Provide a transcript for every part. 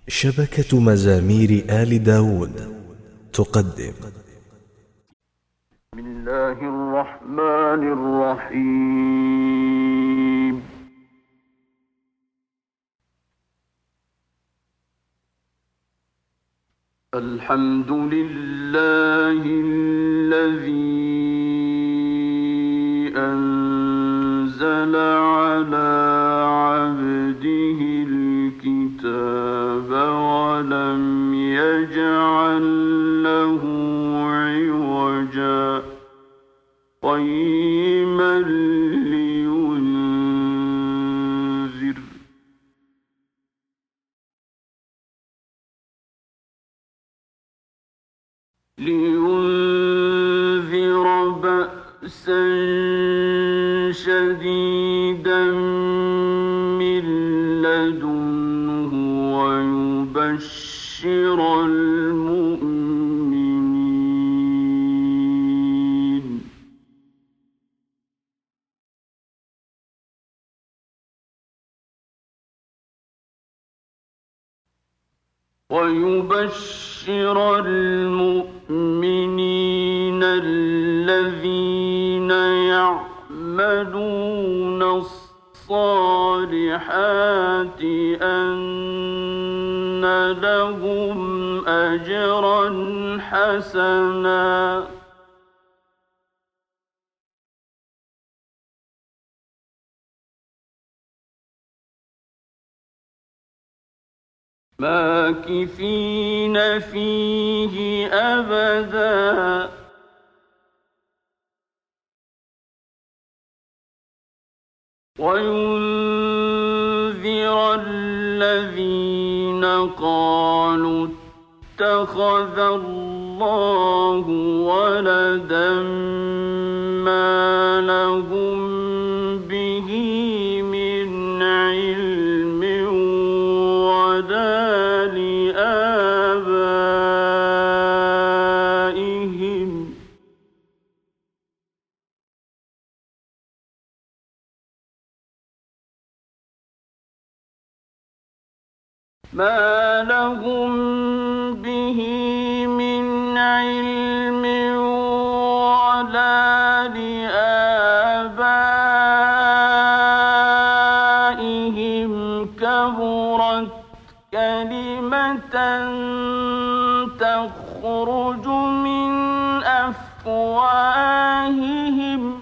شبكة مزامير آل داود تقدم. بسم الله الرحمن الرحيم. الحمد لله الذي أنزل على عبده الكتاب ولم يجعل له عوجا قيما لينذر بأسا شديدا من لدنه ويبشر المؤمنين الذين يعملون الصالحات أن لهم أجرا حسنا ماكثين فيه أبدا وينذر الذين قالوا اتخذ الله ولدا ما لهم به من علم ولا لآبائهم ما لهم به من علم ولا لآبائهم كبرت كلمة تخرج من أفواههم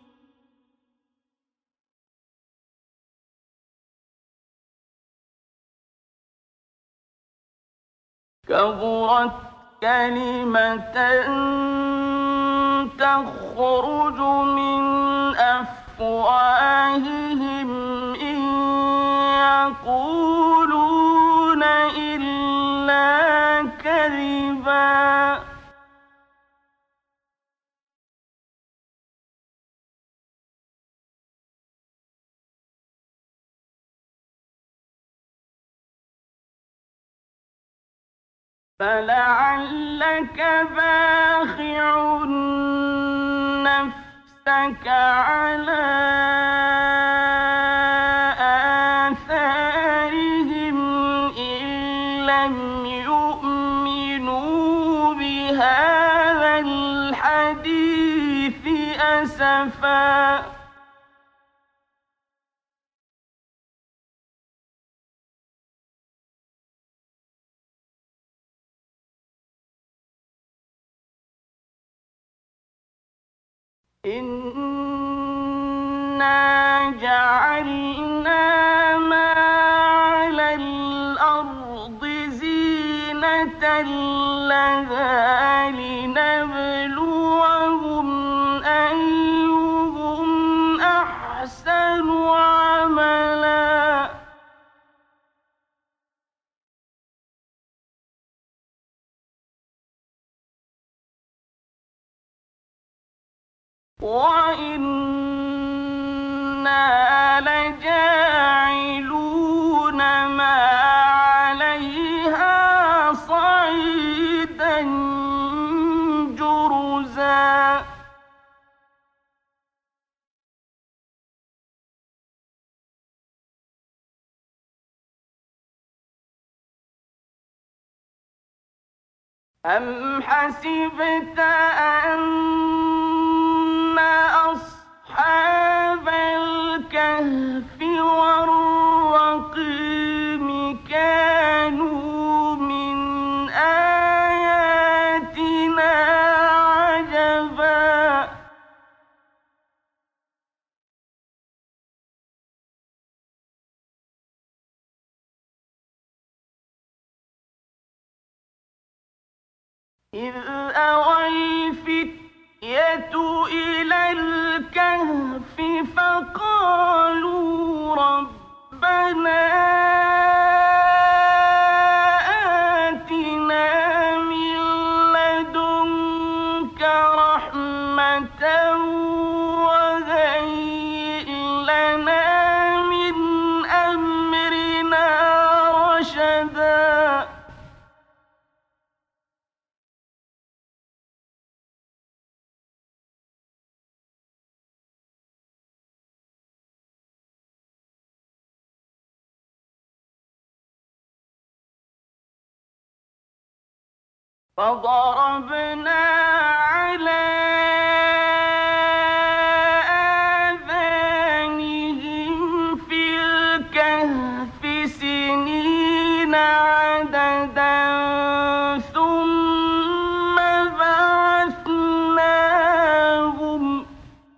إن يقولون إلا كذبا فلعلك باخع نفسك على آثارهم إن لم يؤمنوا بهذا الحديث أسفا إنا جعلنا ما على الأرض زينة لها لنبلوهم أيهم أحسن عملا وإنا لجاعلون ما عليها صعيدا جرزا أم حسبت أن أصحاب الكهف والرقيم كانوا من آياتنا عجبا إذ أوى الفتية إلى الكهف فقالوا ربنا آتنا من لدنك رحمة وهيئ لنا من أمرنا رشدا فضربنا على آذانهم في الكهف سنين عددا ثم بعثناهم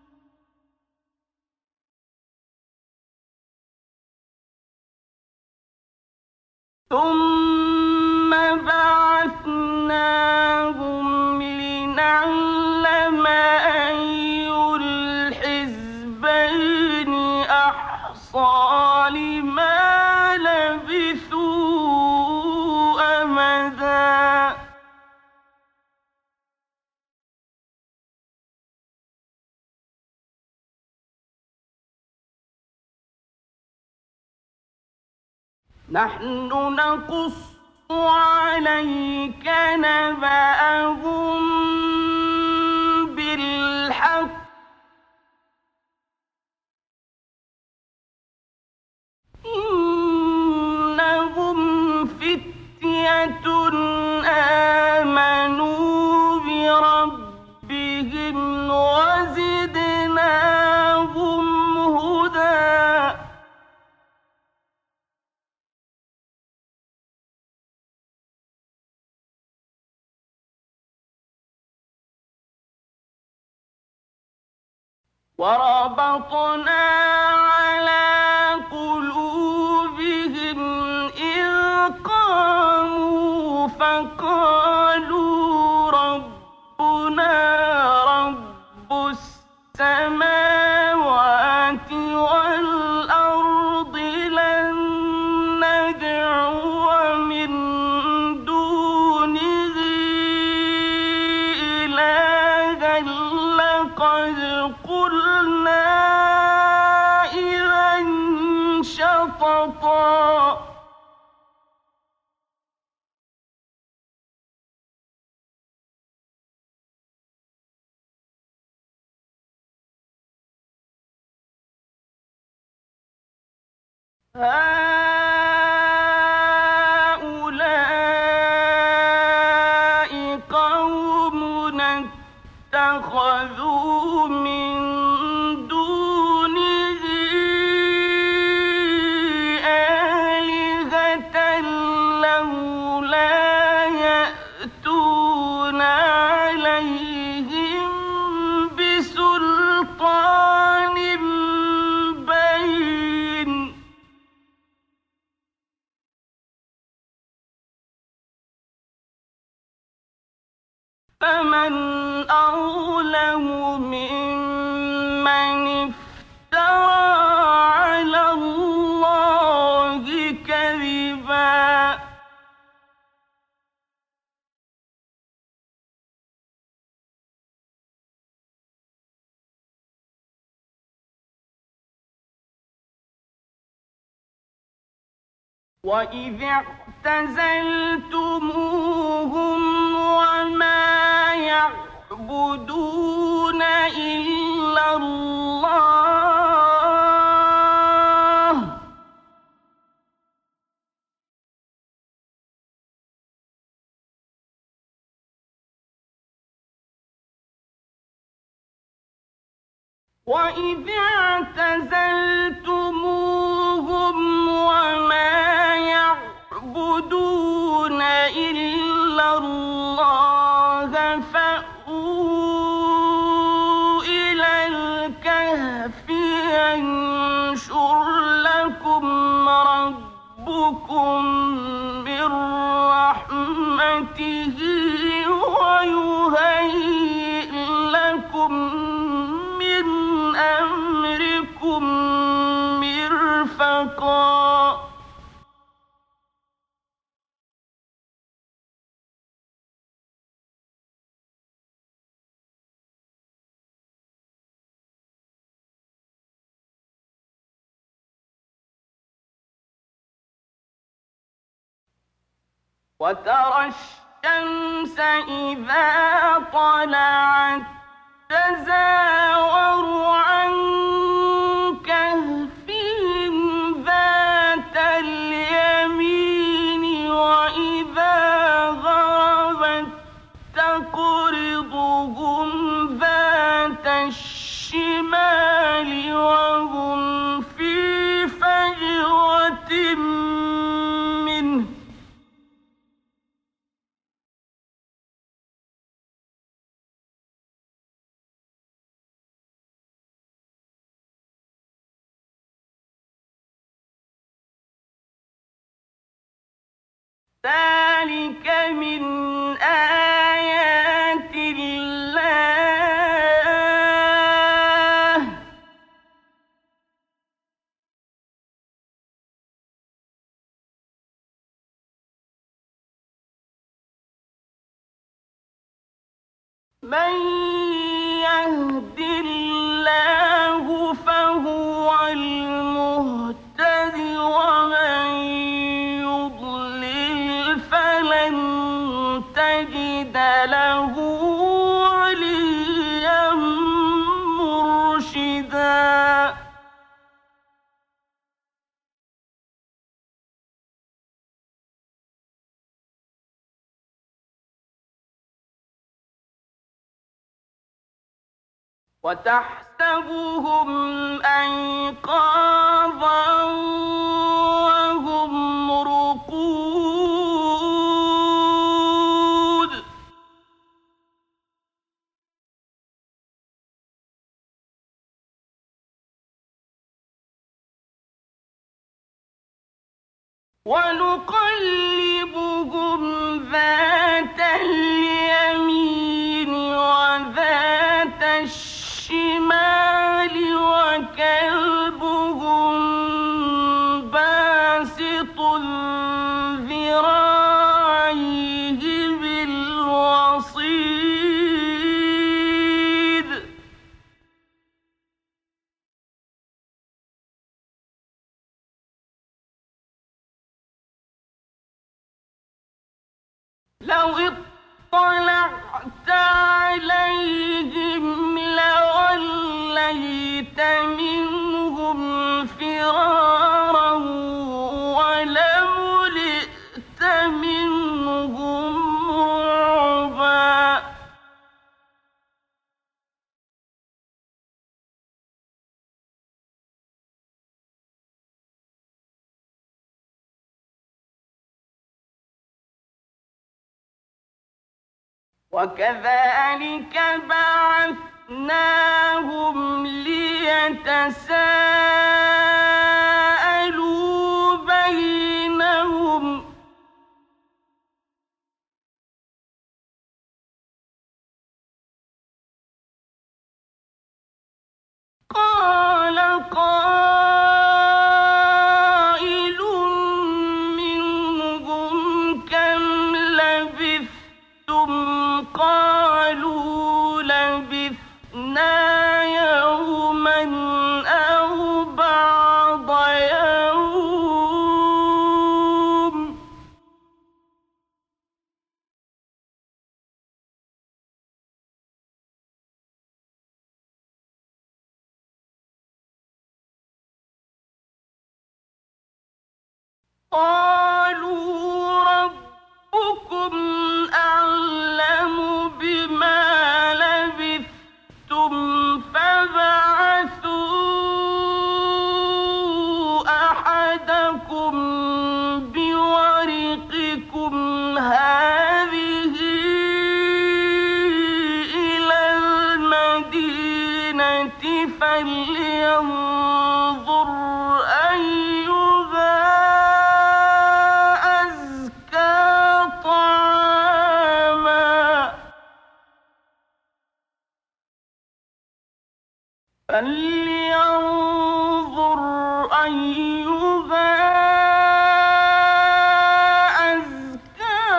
لنعلم أي الحزبين أحصى لما لبثوا أمدا نحن نقص عليك نبأهم بالحق إنهم فتية آمنوا بربهم وزدناهم هدى وربطنا على قلوبهم إذ قاموا فقالوا ربنا رب السماوات والأرض لن ندعو من دونه إلها لقد قلنا إذا شططا هؤلاء قومنا اتخذوا من دونه آلهة لولا يأتون عليهم بسلطان بين فمن أظلم ممن افترى على الله كذبا وإذ اعتزلتموهم وما يعبدون إلا الله وَإِذِ اعْتَزَلْتُمُوهُمْ وَمَا يَعْبُدُونَ إِلَّا اللَّهَ فَأْوُوا إِلَى الْكَهْفِ يَنشُرْ لَكُمْ رَبُّكُم مِّن رَّحْمَتِهِ وَيُهَيِّئْ لَكُم مِّنْ أَمْرِكُم مِّرْفَقًا وَتَرَى الشَّمْسَ إِذَا طَلَعَت تَّزَاوَرُ عَن كَهْفِهِمْ ذَاتَ الْيَمِينِ وَإِذَا غَرَبَت تَّقْرِضُهُمْ ذَاتَ الشِّمَالِ وَهُمْ فِي فَجْوَةٍ مِّنْهُ ۚ ذَلِكَ مِنْ آيَاتِ اللَّهِ ۗ مَن يَهْدِ اللَّهُ فَهُوَ الْمُهْتَدِ ۖ وَمَن يُضْلِلْ فَلَن تَجِدَ لَهُ وَلِيًّا مُّرْشِدًا وَتَحْسَبُهُمْ أَيْقَاظًا وَهُمْ رُقُودٌ ۚ وَنُقَلِّبُهُمْ ذَاتَ الْيَمِينِ وَذَاتَ الشِّمَالِ وَكَلْبُهُم بَاسِطٌ ذِرَاعَيْهِ بِالْوَصِيدِ ۚ لَوِ اطَّلَعْتَ عَلَيْهِمْ لَوَلَّيْتَ مِنْهُمْ فِرَارًا وَلَمُلِئْتَ مِنْهُمْ رُعْبًا وَكَذَٰلِكَ بَعَثْنَاهُمْ لِيَتَسَاءَلُوا بَيْنَهُمْ ۚ قَالَ قَائِلٌ مِّنْهُمْ كَمْ لَبِثْتُمْ ۖ قَالُوا لَبِثْنَا يَوْمًا أَوْ بَعْضَ يَوْمٍ ۚ قَالُوا رَبُّكُمْ أَعْلَمُ بِمَا لَبِثْتُمْ فَابْعَثُوا فلينظر أيها أزكى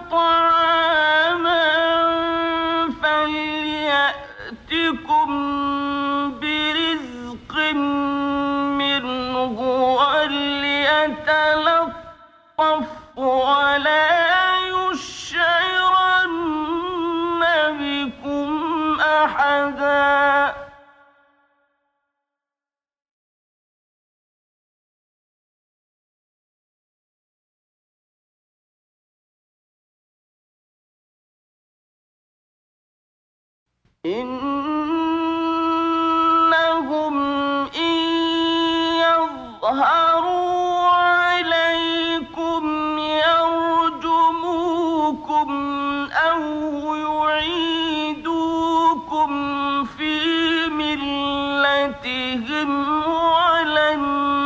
طعاما فليأتكم برزق منه وليتلطف ولا يشعرن بكم أحدا إنهم إن يظهروا عليكم يرجموكم أو يعيدوكم في ملتهم ولن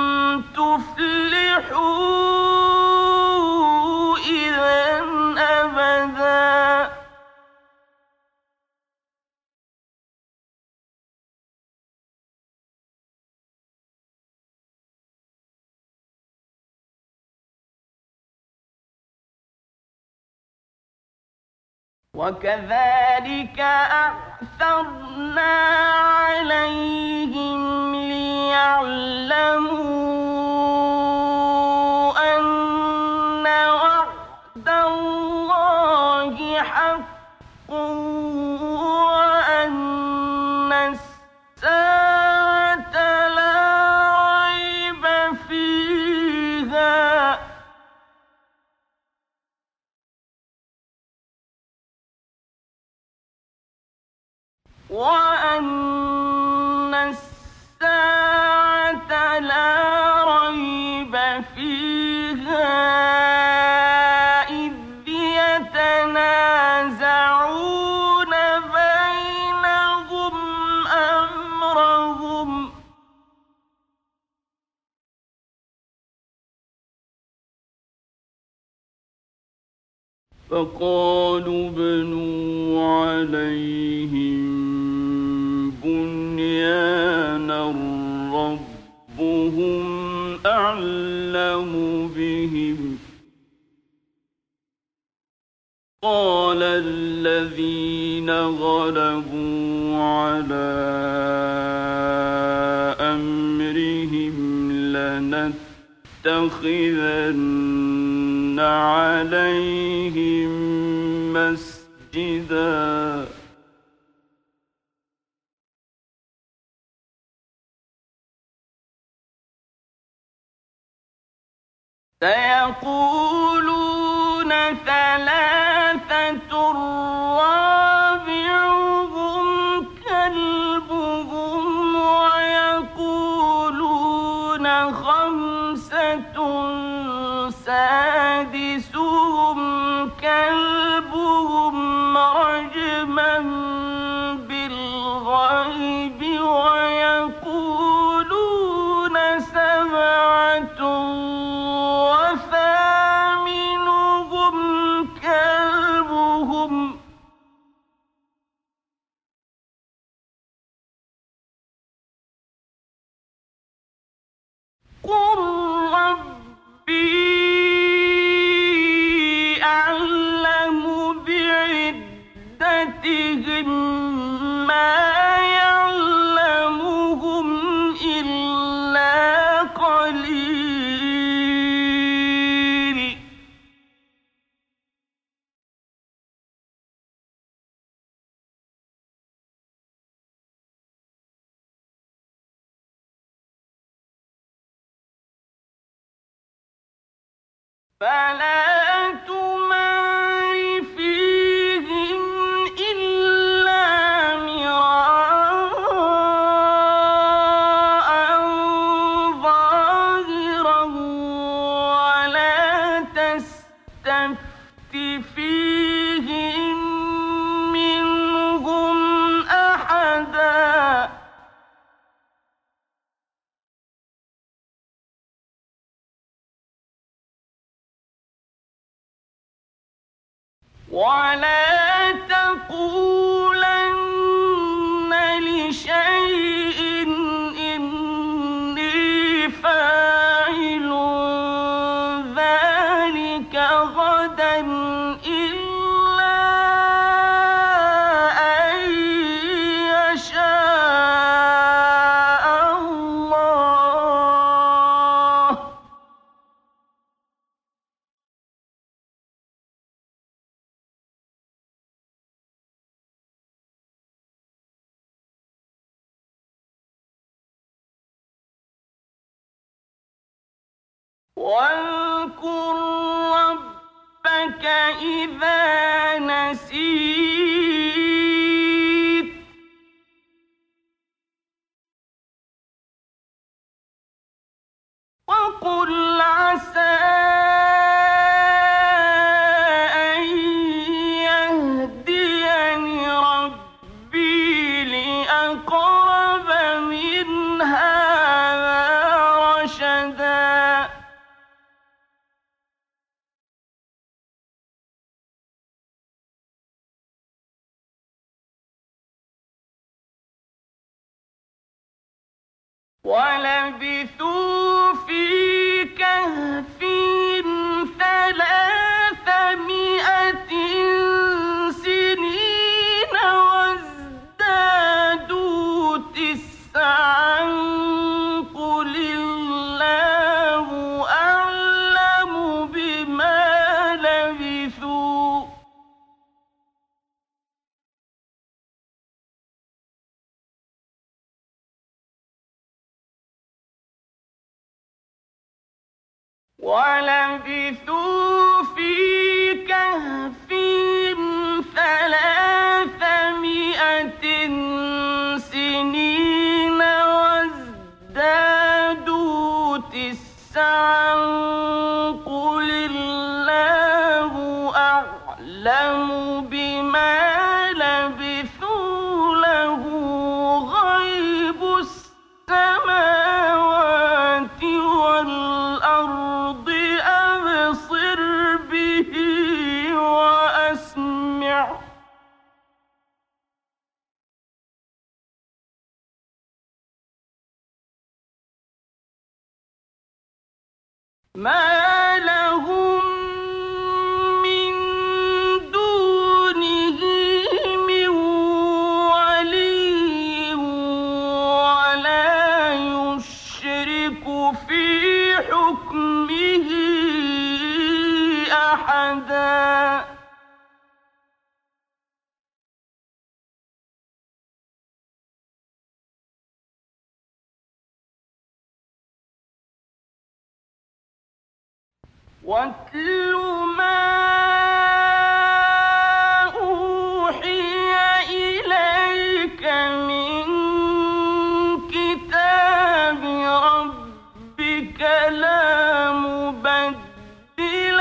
تفلحوا إذا أبدا وكذلك أعثرنا عليهم ليعلموا أن وعد الله حق وأن الساعة لا ريب فيها وأن الساعة لا ريب فيها إذ يتنازعون بينهم أمرهم فقالوا ابنوا عليهم بنيانا ربهم أعلم بهم قال الذين غلبوا على أمرهم لنتخذن عليهم مسجدا سيقولون ثلاثة رابعهم كلبهم ويقولون خمسة سادسهم كلبهم رجما بالغيب ويقولون سبعة وثامنهم كلبهم قل ربي أعلم بعدتهم ما يعلمهم إلا قليل فلا تمار فيهم إلا مراء ظاهرا ولا تستفت فيهم منهم أحدا ولا تقولن لشيء واذكر ربك إذا نسيت وقل عسى أن يهديني ربي لأقرب من هذا رشدا ولبثوا في كهفهم 300 سنين وازدادوا 9 قل الله أعلم بما لبثوا ولبثوا في كهفهم 300 سنين وازدادوا 9 قل الله أعلم بما لبثوا له غيب السماوات والأرض أبصر به وأسمع ما لهم من دونه من ولي ولا يشرك في حكمه أحدا واتل ما أوحي إليك من كتاب ربك لا مبدل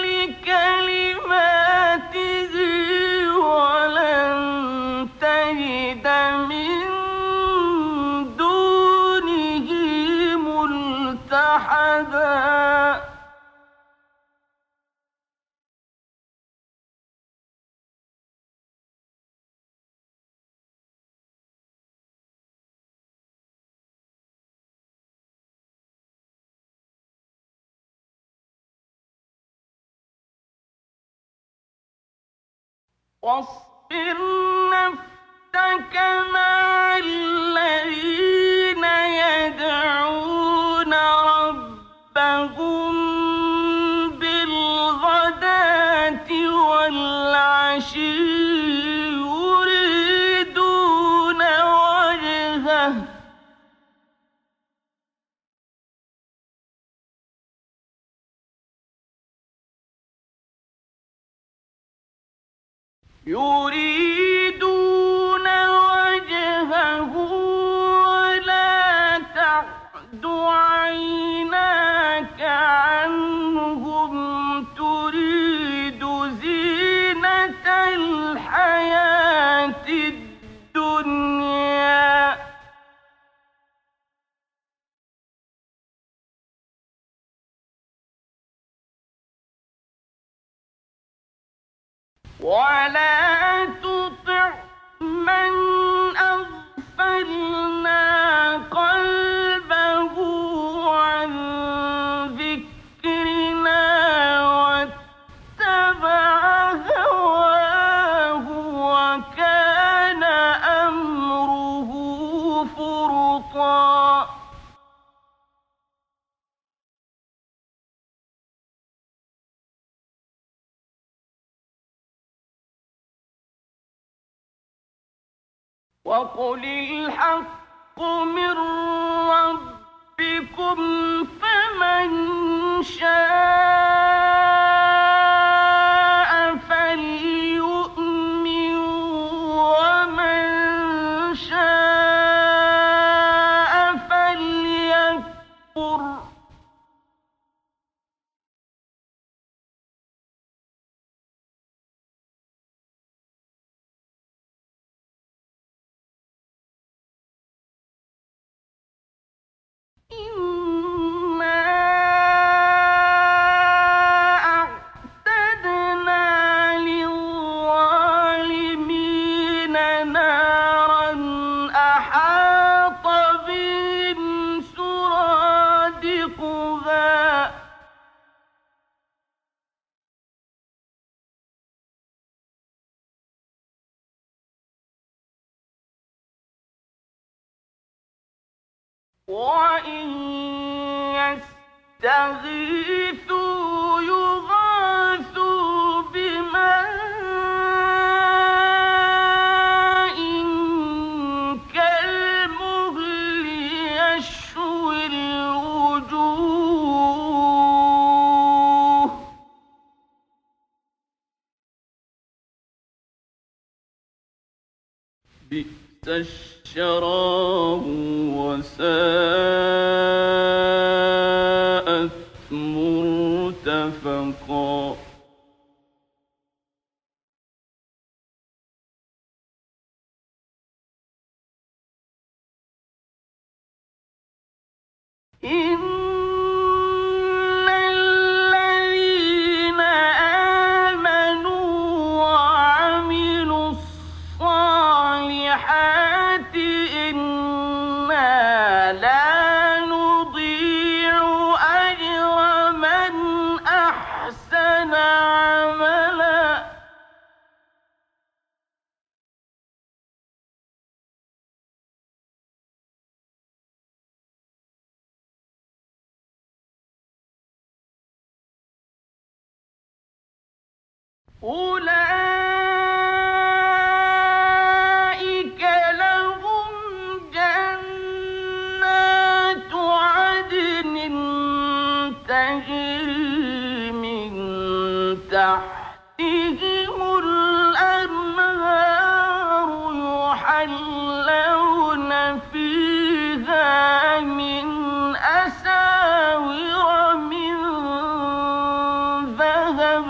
لكلماته ولن تجد من دونه ملتحدا واصبر نفسك مع الذين يدعون ربهم بالغداة والعشي يريدون وجهه ولا تعد عيناك عنهم تريد زينة الحياة الدنيا ولا تطع من أغفلنا قلبه عن ذكرنا واتبع هواه وكان أمره فرطا وقل الحق من ربكم فمن شاء فليؤمن ومن شاء فليكفر وَإِن يَسْتَغِيثُوا يُغَاثُوا بِمَاءٍ كَالْمُهْلِ يَشْوِي الْوُجُوهَ بِئْسَ الشَّرَابُ وَسَاءَتْ مُرْتَفَقًا إِنَّ الَّذِينَ آمَنُوا وَعَمِلُوا الصَّالِحَاتِ إِنَّا لَا نُضِيعُ أَجْرَ مَنْ أَحْسَنَ عَمَلًا أُولَئِكَ لَهُمْ جَنَّاتُ عَدْنٍ تَجْرِي مِن تَحْتِهِمُ الْأَنْهَارُ يُحَلَّوْنَ فِيهَا مِنْ أَسَاوِرَ مِن ذَهَبٍ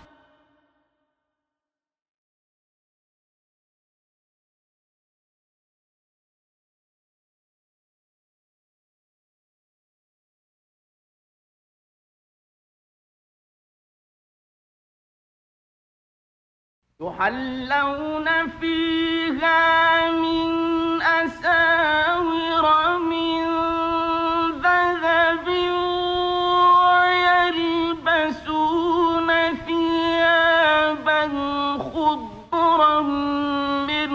وَيَلْبَسُونَ ثِيَابًا خُضْرًا مِّن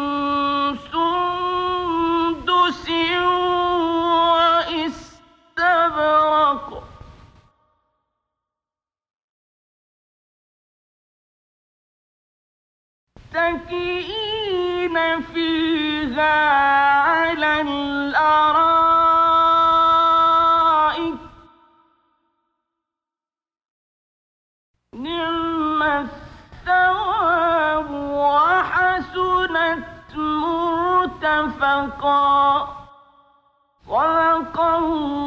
سُندُسٍ وَإِسْتَبْرَقٍ مُتَّكِئِينَ فِيهَا عَلَى الْأَرَائِكِ ۚ نِعْمَ الثَّوَابُ وَحَسُنَتْ مُرْتَفَقًا صدق الله